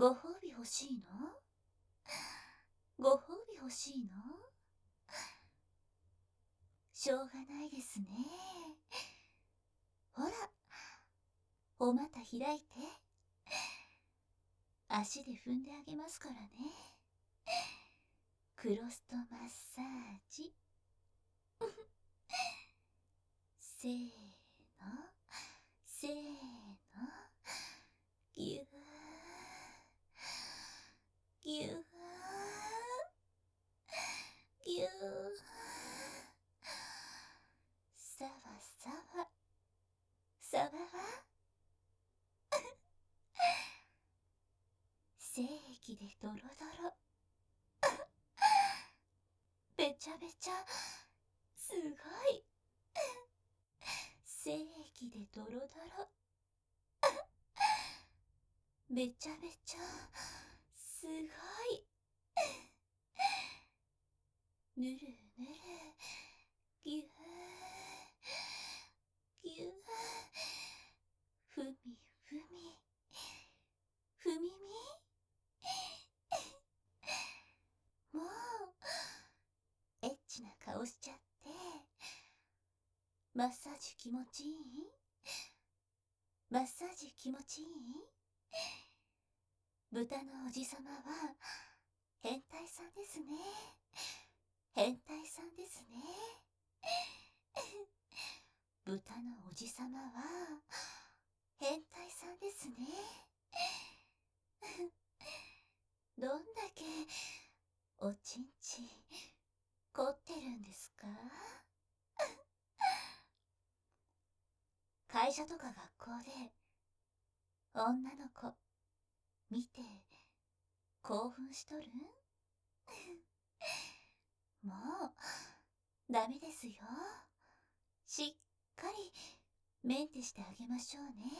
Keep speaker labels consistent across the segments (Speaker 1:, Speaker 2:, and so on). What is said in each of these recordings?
Speaker 1: ご褒美欲しいの？ご褒美欲しいの？しょうがないですね。ほら、お股開いて。足で踏んであげますからね。クロストマッサージ。せーの、せーの、ぎゅー、ぎゅー、ぎゅー、さわさわ、さわわ。精液でドロドロ。べちゃべちゃ、すごい。精液でドロドロ。べちゃべちゃ、すごい。ぬるぬる、ぎゅー、ぎゅー、ふみふみ、ふみみ。もう、エッチな顔しちゃって。マッサージ気持ちいい？マッサージ気持ちいい？豚のおじさまは変態さんですね。変態さんですね。豚のおじさまは変態さんですね。どんだけおちんち凝ってるんですか？会社とか学校で女の子見て興奮しとる？もうダメですよ。しっかりメンテしてあげましょうね。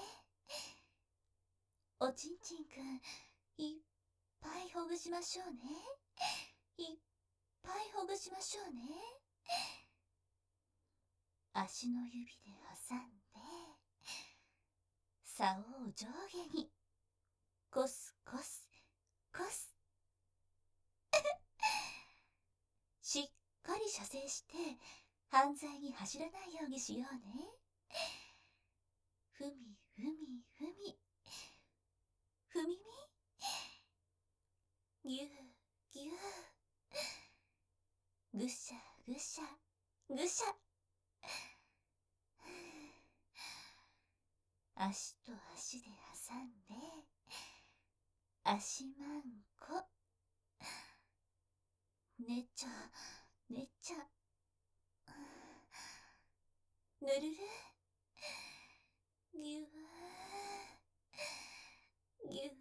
Speaker 1: おちんちんくんいっぱいほぐしましょうね。いっぱいほぐしましょうね。足の指で挟んで竿を上下にコスコスコス。しっかり射精して犯罪に走らないようにしようね。ふみふみふみ、ふみみ、ぎゅーぎゅー、ぐしゃぐしゃぐしゃ。足と足で挟んで足まんこ。ねちゃねちゃ、ぬるる、ぎゅーぎゅー。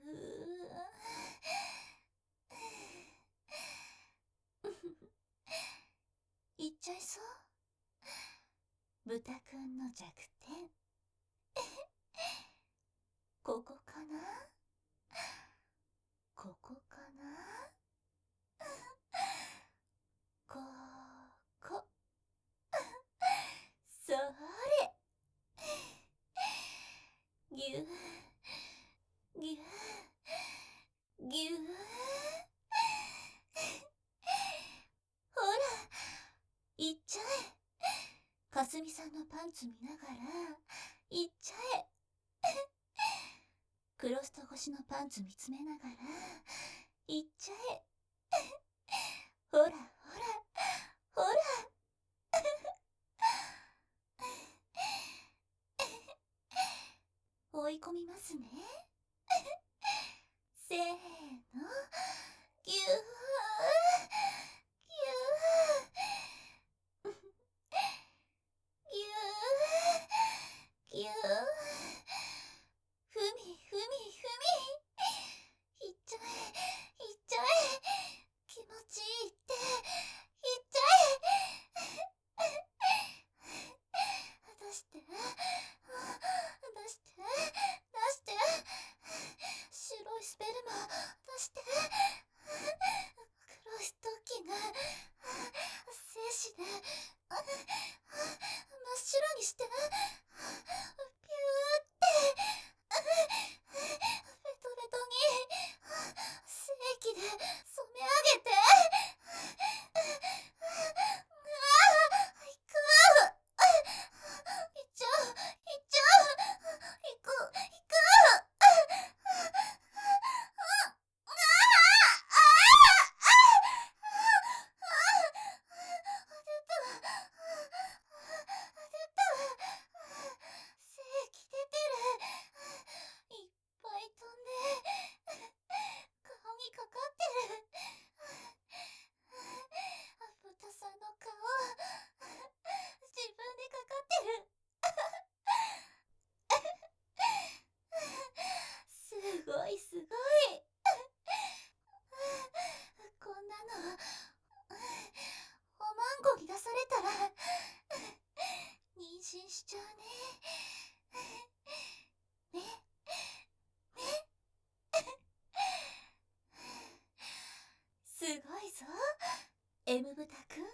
Speaker 1: いっちゃいそう。豚くんの弱点ここかな？ここかな？ここ。それ。ぎゅーぎゅーぎゅー。ほら、いっちゃえ。かすみさんのパンツ見ながらいっちゃえ。クロスト越しのパンツ見つめながらいっちゃえ。ほらほらほら。追い込みますね。せーの、ぎゅーぎゅーぎゅーぎゅー。ふみふみふみ。いっちゃえいっちゃえ。気持ちいいっていっちゃえ。出して出して出して。白いスペルマ出して。 ごいぞ M ブタくん。